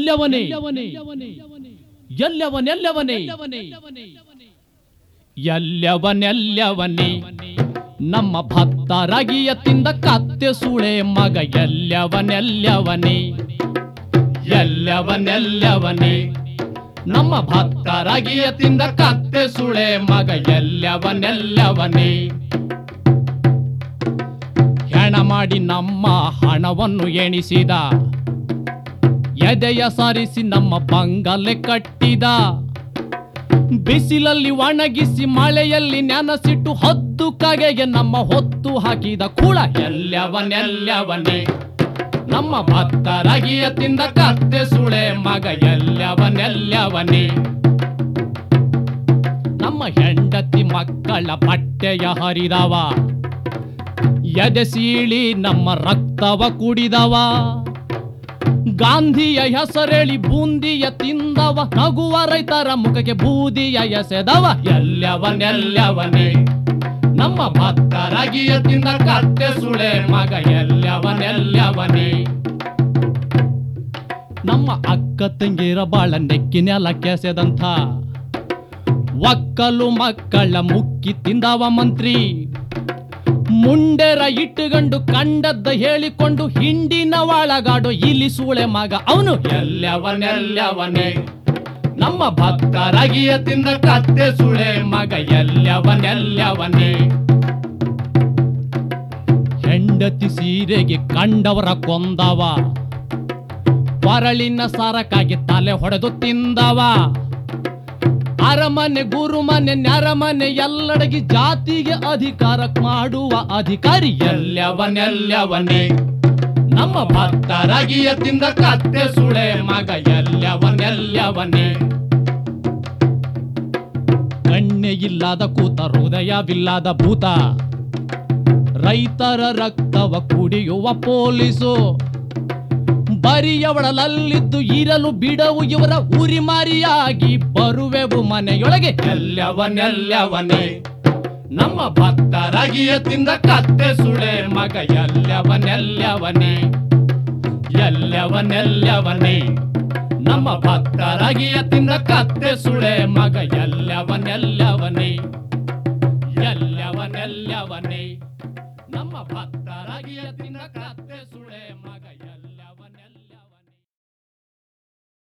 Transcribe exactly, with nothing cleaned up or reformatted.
ಎಲ್ಲವನೇ ಎಲ್ಲವನೆಲ್ಲವನೇ ಎಲ್ಲವನೆಲ್ಲವನೇ ನಮ್ಮ ಭಕ್ತರಾಗಿಯ ತಿಂದ ಕತ್ತೆ ಸುಳೆ ಮಗ ಎಲ್ಲವನೆಲ್ಲವನೇ ಎಲ್ಲವನೆಲ್ಲವನೇ ನಮ್ಮ ಭಕ್ತರಾಗಿಯ ತಿಂದ ಕತ್ತೆ ಸುಳೆ ಮಗ ಎಲ್ಲವನೆಲ್ಲವನೇ ಹೆಣ ಮಾಡಿ ನಮ್ಮ ಹಣವನ್ನು ಎಣಿಸಿದ ಎದೆಯ ಸಾರಿಸಿ ನಮ್ಮ ಬಂಗಲೆ ಕಟ್ಟಿದ ಬಿಸಿಲಲ್ಲಿ ಒಣಗಿಸಿ ಮಳೆಯಲ್ಲಿ ನೆನಸಿಟ್ಟು ಹದ್ದು ಕಗೆಗೆ ನಮ್ಮ ಹೊತ್ತು ಹಾಕಿದ ಕುಳ ಎಲ್ಲವನೆಲ್ಲವನೇ ನಮ್ಮ ಭಕ್ತರಾಗಿಯ ತಿಂದ ಕತ್ತೆ ಸುಳೆ ಮಗ ಎಲ್ಲವನೆಲ್ಲವನೇ ನಮ್ಮ ಹೆಂಡತಿ ಮಕ್ಕಳ ಬಟ್ಟೆಯ ಹರಿದವ ಎದೆ ಸೀಳಿ ನಮ್ಮ ರಕ್ತವ ಕುಡಿದವ ಗಾಂಧಿಯ ಹೆಸರೇಳಿ ಬೂಂದಿಯ ತಿಂದವ ನಗುವ ರೈತರ ಮುಖಕ್ಕೆ ಬೂದಿಯ ಎಸೆದವ ಎಲ್ಲವನೆಲ್ಲವನೇ ನಮ್ಮ ಭಕ್ತರಾಗಿಯ ತಿಂದ ಕತ್ತೆ ಸುಳೆ ಮಗ ಎಲ್ಲವನೆಲ್ಲವನೇ ನಮ್ಮ ಅಕ್ಕ ತಂಗಿರ ಬಾಳ ನೆಕ್ಕಿನೆಲ್ಲ ಕೆಸೆದಂಥ ಒಕ್ಕಲು ಮಕ್ಕಳ ಮುಕ್ಕಿ ತಿಂದವ ಮಂತ್ರಿ ಮುಂಡೆರ ಇಟ್ಟುಗಂಡು ಕಂಡದ್ದ ಹೇಳಿಕೊಂಡು ಹಿಂಡಿನ ಒಳಗಾಡೋ ಇಲಿ ಸೂಳೆ ಮಗ ಅವನು ಎಲ್ಲವನೆಲ್ಲವನೇ ನಮ್ಮ ಭಕ್ತರಾಗಿಯ ತಿಂದ ಕತ್ತೆ ಸುಳೆ ಮಗ ಎಲ್ಲವನೆಲ್ಲವನೇ ಹೆಂಡತಿ ಸೀರೆಗೆ ಕಂಡವರ ಕೊಂದವ ಕೊರಳಿನ ಸರಕಾಗಿ ತಲೆ ಹೊಡೆದು ತಿಂದವ ಅರಮನೆ ಗುರುಮನೆ ನೆರಮನೆ ಎಲ್ಲಡಗಿ ಜಾತಿಗೆ ಅಧಿಕಾರ ಮಾಡುವ ಅಧಿಕಾರಿ ಎಲ್ಲವನೆಲ್ಲವನೇ ನಮ್ಮ ಭಕ್ತರಾಗಿಯ ತಿಂದ ಕತ್ತೆ ಸುಳೆ ಮಗ ಎಲ್ಲವನೆಲ್ಲವನೇ ಕಣ್ಣೆ ಇಲ್ಲದ ಕೂತ ಹೃದಯವಿಲ್ಲದ ಭೂತ ರೈತರ ರಕ್ತವ ಕುಡಿಯುವ ಪೊಲೀಸು ಬರಿಯವಳಲ್ಲಿದ್ದು ಇರಲು ಬಿಡವು ಇವರ ಉರಿಮಾರಿಯಾಗಿ ಬರುವೆವು ಮನೆಯೊಳಗೆ ಎಲ್ಲವನೆಲ್ಲವನೇ ನಮ್ಮ ಭಕ್ತರಾಗಿಯ ತಿಂದ ಕತ್ತೆ ಸುಳೆ ಮಗ ಎಲ್ಲವನೆಲ್ಲವನೇ ಎಲ್ಲವನೆಲ್ಲವನೇ ನಮ್ಮ ಭಕ್ತರಾಗಿಯ ತಿಂದ ಕತ್ತೆ ಸುಳೆ ಮಗ ಎಲ್ಲವನೆಲ್ಲವನೇ